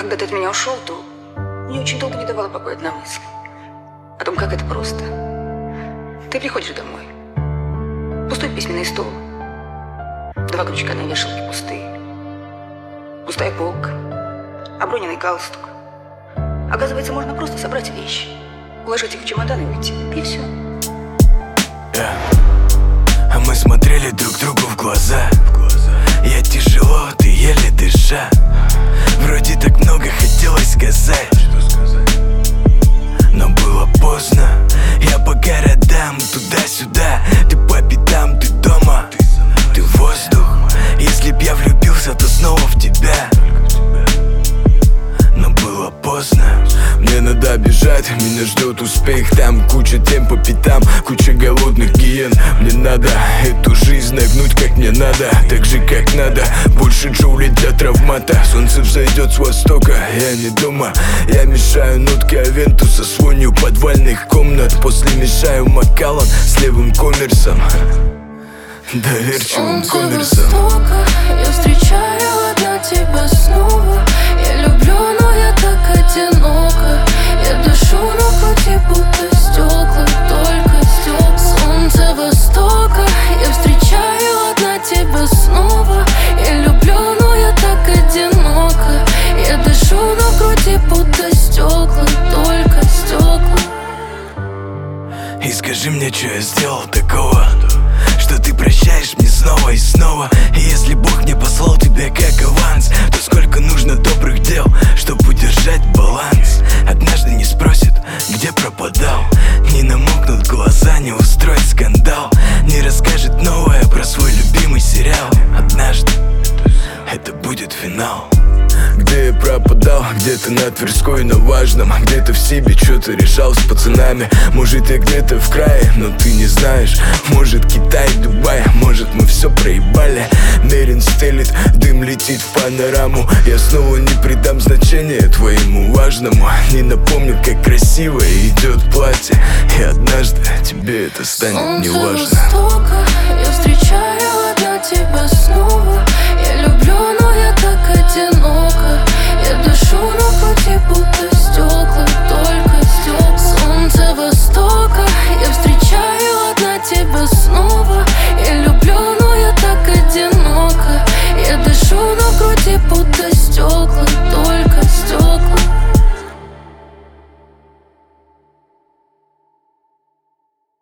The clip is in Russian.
Когда ты от меня ушел, то мне очень долго не давала покоя одна мысль о том, как это просто. Ты приходишь домой, пустой письменный стол, 2 крючка на вешалке пустые, пустая полка, оброненный галстук. Оказывается, можно просто собрать вещи, уложить их в чемодан и уйти, и все. А мы смотрели друг другу в глаза. Я тяжело, ты еле дыша. Вроде так много хотелось сказать, но было поздно. Я по городам, туда-сюда. Ты по пятам, ты дома, ты воздух. Если б я влюбился, то снова в тебя. Но было поздно. Мне надо бежать, меня ждет успех. Там куча тем по пятам, куча голодных гиен. Мне надо эту жизнь нагнуть как мне надо, так же как надо. Больше джоулей для травмата. Солнце взойдет с востока, я не дома. Я мешаю нотки Авентуса с вонью подвальных комнат. После мешаю Макаллан с левым коммерсом, доверчивым коммерсом. Востока, я встречаю одна тебя снова. Я люблю, но я так одинока. Я дышу на груди, будто стекла, только стекла. Солнце востока, я встречаю одна тебя снова. Я люблю, но я так одинока. Я дышу на груди, будто стекла, только стекла. И скажи мне, что я сделал такого, что ты прощаешь мне снова и снова. И если Бог не послал тебя как аванс, то сколько нужно добрых дел, чтобы удержать баланс. Однажды не спросит, где пропадал, не намокнут глаза, не устроит скандал, не расскажет новое про свой любимый сериал. Однажды это будет финал. Где я пропадал, где-то на Тверской, на Важном. Где-то в себе что-то решал с пацанами. Может, я где-то в крае, но ты не знаешь. Может, Китай, Дубай, может, мы все проебали. Мерин стелит, дым летит в панораму. Я снова не придам значения твоему важному. Не напомню, как красиво идет платье. И однажды тебе это станет неважно. Солнце востока, я встречаю одна тебя снова. Я люблю, но я так одинока. Я дышу на груди, будто стекла, только стекла. Солнце востока, я встречаю одна тебя снова.